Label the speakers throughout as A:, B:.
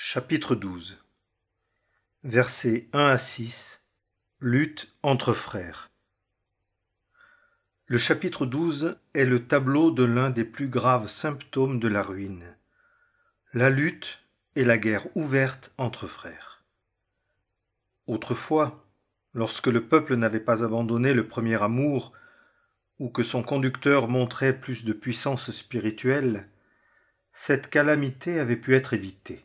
A: Chapitre 12. Versets 1 à 6. Lutte entre frères. Le chapitre 12 est le tableau de l'un des plus graves symptômes de la ruine, la lutte et la guerre ouverte entre frères. Autrefois, lorsque le peuple n'avait pas abandonné le premier amour, ou que son conducteur montrait plus de puissance spirituelle, cette calamité avait pu être évitée.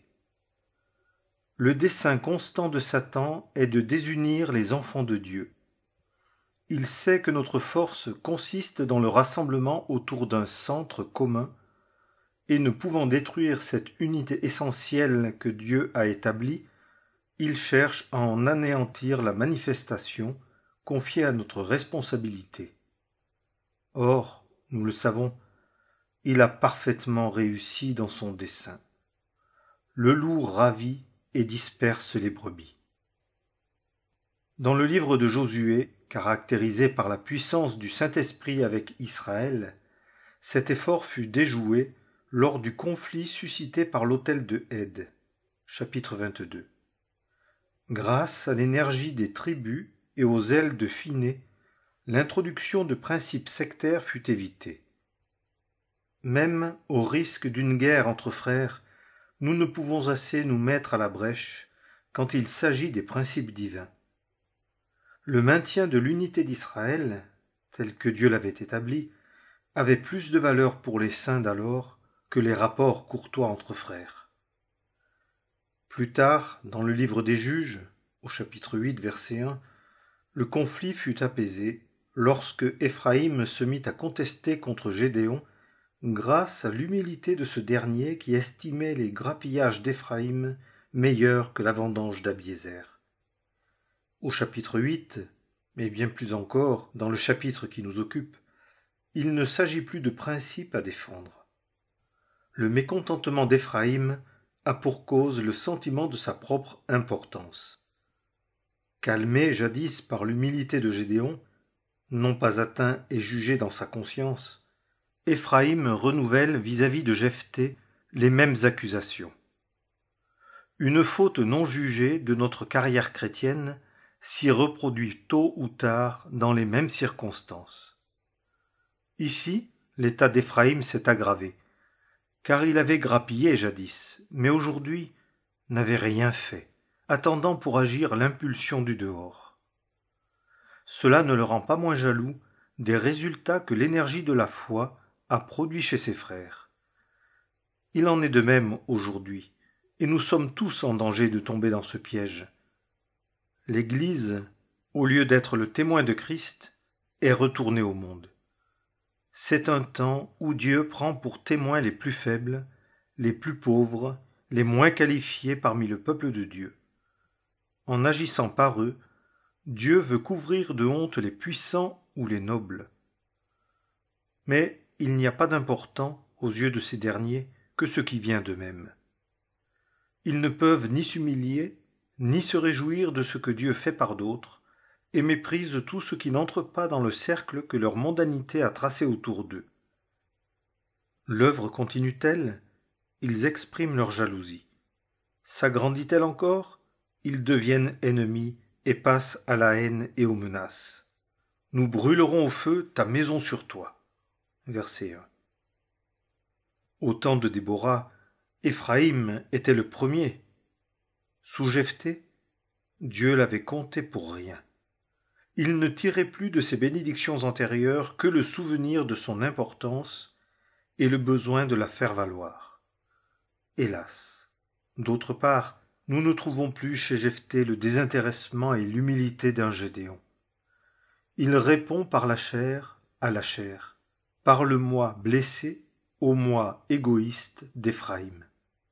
A: Le dessein constant de Satan est de désunir les enfants de Dieu. Il sait que notre force consiste dans le rassemblement autour d'un centre commun, et ne pouvant détruire cette unité essentielle que Dieu a établie, il cherche à en anéantir la manifestation confiée à notre responsabilité. Or, nous le savons, il a parfaitement réussi dans son dessein. Le loup ravit et disperse les brebis. Dans le livre de Josué, caractérisé par la puissance du Saint-Esprit avec Israël, cet effort fut déjoué lors du conflit suscité par l'autel de Héd, chapitre 22. Grâce à l'énergie des tribus et aux ailes de Phinées, l'introduction de principes sectaires fut évitée. Même au risque d'une guerre entre frères, nous ne pouvons assez nous mettre à la brèche quand il s'agit des principes divins. Le maintien de l'unité d'Israël, tel que Dieu l'avait établi, avait plus de valeur pour les saints d'alors que les rapports courtois entre frères. Plus tard, dans le livre des Juges, au chapitre 8, verset 1, le conflit fut apaisé lorsque Éphraïm se mit à contester contre Gédéon grâce à l'humilité de ce dernier qui estimait les grappillages d'Éphraïm meilleurs que la vendange d'Abiézer. Au chapitre 8, mais bien plus encore dans le chapitre qui nous occupe, il ne s'agit plus de principes à défendre. Le mécontentement d'Éphraïm a pour cause le sentiment de sa propre importance. Calmé jadis par l'humilité de Gédéon, non pas atteint et jugé dans sa conscience, Éphraïm renouvelle vis-à-vis de Jephthé les mêmes accusations. Une faute non jugée de notre carrière chrétienne s'y reproduit tôt ou tard dans les mêmes circonstances. Ici, l'état d'Éphraïm s'est aggravé, car il avait grappillé jadis, mais aujourd'hui n'avait rien fait, attendant pour agir l'impulsion du dehors. Cela ne le rend pas moins jaloux des résultats que l'énergie de la foi a produits chez ses frères. Il en est de même aujourd'hui, et nous sommes tous en danger de tomber dans ce piège. L'Église, au lieu d'être le témoin de Christ, est retournée au monde. C'est un temps où Dieu prend pour témoins les plus faibles, les plus pauvres, les moins qualifiés parmi le peuple de Dieu. En agissant par eux, Dieu veut couvrir de honte les puissants ou les nobles. Mais il n'y a pas d'important, aux yeux de ces derniers, que ce qui vient d'eux-mêmes. Ils ne peuvent ni s'humilier, ni se réjouir de ce que Dieu fait par d'autres, et méprisent tout ce qui n'entre pas dans le cercle que leur mondanité a tracé autour d'eux. L'œuvre continue-t-elle? Ils expriment leur jalousie. S'agrandit-elle encore? Ils deviennent ennemis et passent à la haine et aux menaces. Nous brûlerons au feu ta maison sur toi. Verset 1. Au temps de Déborah, Éphraïm était le premier. Sous Jephthé, Dieu l'avait compté pour rien. Il ne tirait plus de ses bénédictions antérieures que le souvenir de son importance et le besoin de la faire valoir. Hélas, d'autre part, nous ne trouvons plus chez Jephthé le désintéressement et l'humilité d'un Gédéon. Il répond par la chair à la chair, par le moi blessé au moi égoïste d'Éphraïm.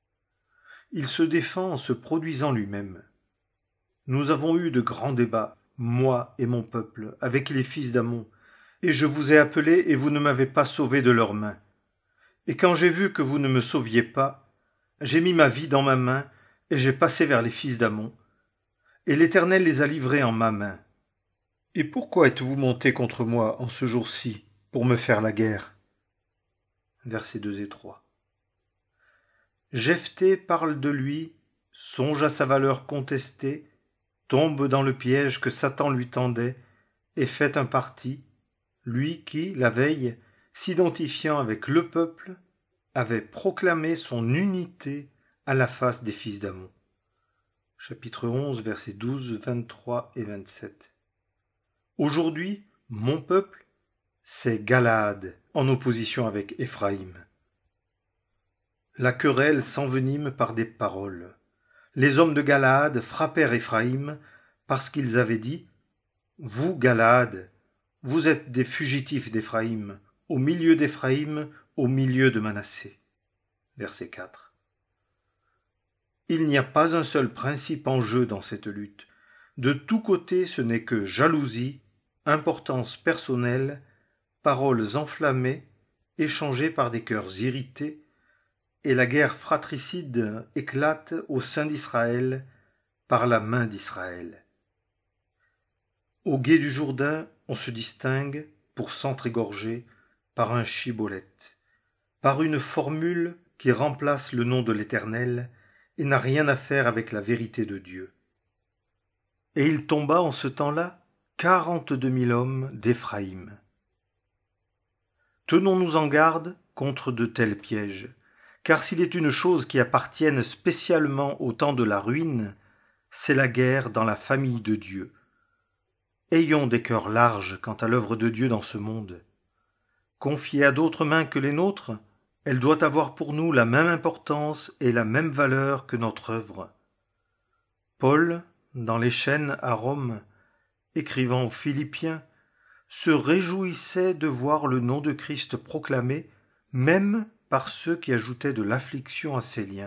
A: Il se défend en se produisant lui-même. Nous avons eu de grands débats, moi et mon peuple, avec les fils d'Ammon, et je vous ai appelés et vous ne m'avez pas sauvé de leurs mains. Et quand j'ai vu que vous ne me sauviez pas, j'ai mis ma vie dans ma main et j'ai passé vers les fils d'Ammon, et l'Éternel les a livrés en ma main. Et pourquoi êtes-vous montés contre moi en ce jour-ci pour me faire la guerre? Versets 2 et 3. Jephthé parle de lui songe à sa valeur contestée, tombe dans le piège que Satan lui tendait, et fait un parti, lui qui, la veille, s'identifiant avec le peuple, avait proclamé son unité à la face des fils d'Amon. Chapitre 11, versets 12, 23 et 27. Aujourd'hui, mon peuple, c'est Galaad, en opposition avec Éphraïm. La querelle s'envenime par des paroles. Les hommes de Galaad frappèrent Éphraïm parce qu'ils avaient dit « Vous, Galaad, vous êtes des fugitifs d'Éphraïm, au milieu d'Éphraïm, au milieu de Manassé. » Verset 4. Il n'y a pas un seul principe en jeu dans cette lutte. De tous côtés, ce n'est que jalousie, importance personnelle, paroles enflammées, échangées par des cœurs irrités, et la guerre fratricide éclate au sein d'Israël par la main d'Israël. Au gué du Jourdain, on se distingue, pour s'entr'égorger, par un shibboleth, par une formule qui remplace le nom de l'Éternel et n'a rien à faire avec la vérité de Dieu. Et il tomba en ce temps-là 42 000 hommes d'Éphraïm. Tenons-nous en garde contre de tels pièges, car s'il est une chose qui appartienne spécialement au temps de la ruine, c'est la guerre dans la famille de Dieu. Ayons des cœurs larges quant à l'œuvre de Dieu dans ce monde. Confiée à d'autres mains que les nôtres, elle doit avoir pour nous la même importance et la même valeur que notre œuvre. Paul, dans les chaînes à Rome, écrivant aux Philippiens, se réjouissait de voir le nom de Christ proclamé, même par ceux qui ajoutaient de l'affliction à ses liens.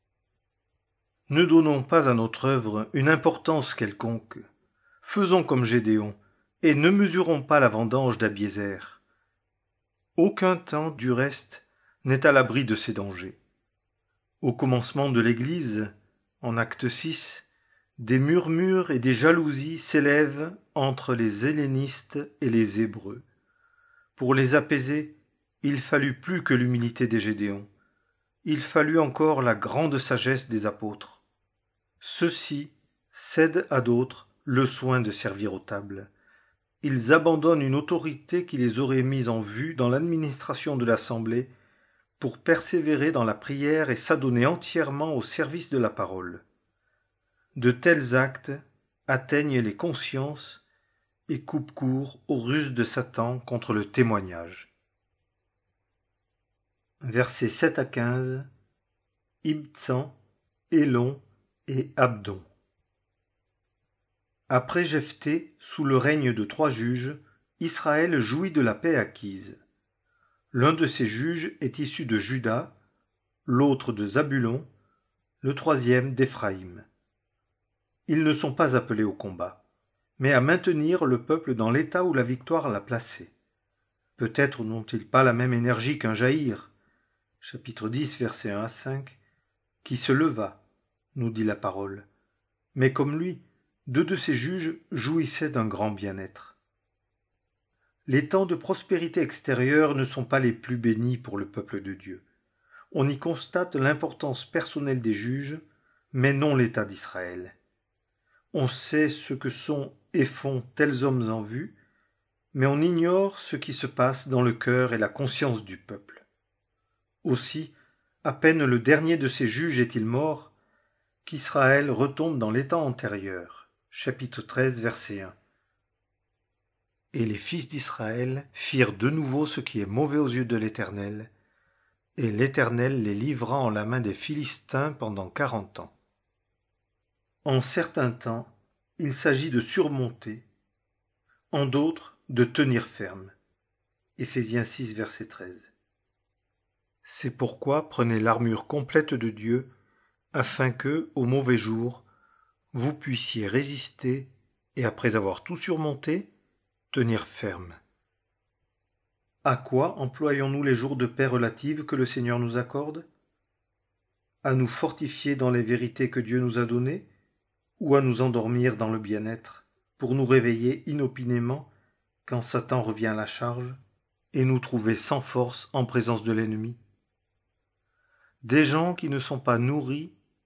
A: Ne donnons pas à notre œuvre une importance quelconque. Faisons comme Gédéon, et ne mesurons pas la vendange d'Abiézer. Aucun temps, du reste, n'est à l'abri de ces dangers. Au commencement de l'Église, en acte 6, des murmures et des jalousies s'élèvent entre les hellénistes et les Hébreux. Pour les apaiser, il fallut plus que l'humilité des Gédéons. Il fallut encore la grande sagesse des apôtres. Ceux-ci cèdent à d'autres le soin de servir aux tables. Ils abandonnent une autorité qui les aurait mis en vue dans l'administration de l'Assemblée pour persévérer dans la prière et s'adonner entièrement au service de la parole. De tels actes atteignent les consciences et coupent court aux ruses de Satan contre le témoignage. Versets 7 à 15, Ibtsan, Élon et Abdon. Après Jephthé, sous le règne de 3 juges, Israël jouit de la paix acquise. L'un de ces juges est issu de Juda, l'autre de Zabulon, le troisième d'Éphraïm. Ils ne sont pas appelés au combat, mais à maintenir le peuple dans l'état où la victoire l'a placé. Peut-être n'ont-ils pas la même énergie qu'un Jaïr, chapitre 10, versets 1 à 5, qui se leva, nous dit la parole. Mais comme lui, 2 de ces juges jouissaient d'un grand bien-être. Les temps de prospérité extérieure ne sont pas les plus bénis pour le peuple de Dieu. On y constate l'importance personnelle des juges, mais non l'état d'Israël. On sait ce que sont et font tels hommes en vue, mais on ignore ce qui se passe dans le cœur et la conscience du peuple. Aussi, à peine le dernier de ces juges est-il mort, qu'Israël retombe dans l'état antérieur. Chapitre 13, verset 1. Et les fils d'Israël firent de nouveau ce qui est mauvais aux yeux de l'Éternel, et l'Éternel les livra en la main des Philistins pendant 40 ans. En certains temps, il s'agit de surmonter, en d'autres, de tenir ferme. Éphésiens 6, verset 13. C'est pourquoi prenez l'armure complète de Dieu, afin que, au mauvais jour, vous puissiez résister et, après avoir tout surmonté, tenir ferme. À quoi employons-nous les jours de paix relative que le Seigneur nous accorde? À nous fortifier dans les vérités que Dieu nous a données, ou à nous endormir dans le bien-être, pour nous réveiller inopinément quand Satan revient à la charge, et nous trouver sans force en présence de l'ennemi? Des gens qui ne sont pas nourris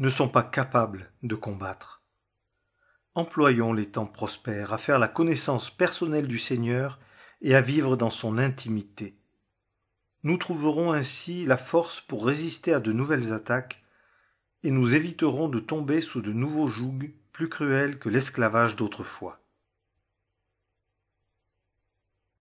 A: ne sont pas capables de combattre. Employons les temps prospères à faire la connaissance personnelle du Seigneur et à vivre dans son intimité. Nous trouverons ainsi la force pour résister à de nouvelles attaques et nous éviterons de tomber sous de nouveaux jougs plus cruels que l'esclavage d'autrefois.